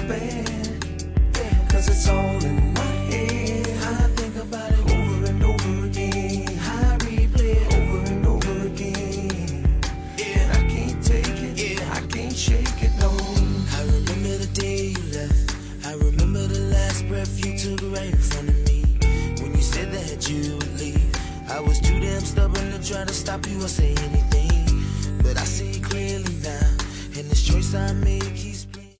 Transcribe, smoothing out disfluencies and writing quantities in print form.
bad. Yeah, cause it's all in my head. I think about it over and over again. I replay it over and over again. Yeah, I can't take it. Yeah, I can't shake it, no. I remember the day you left. I remember the last breath you took right in front of me. When you said that you would leave, I was too damn stubborn to try to stop you or say anything. But I see clearly now, and this choice I make.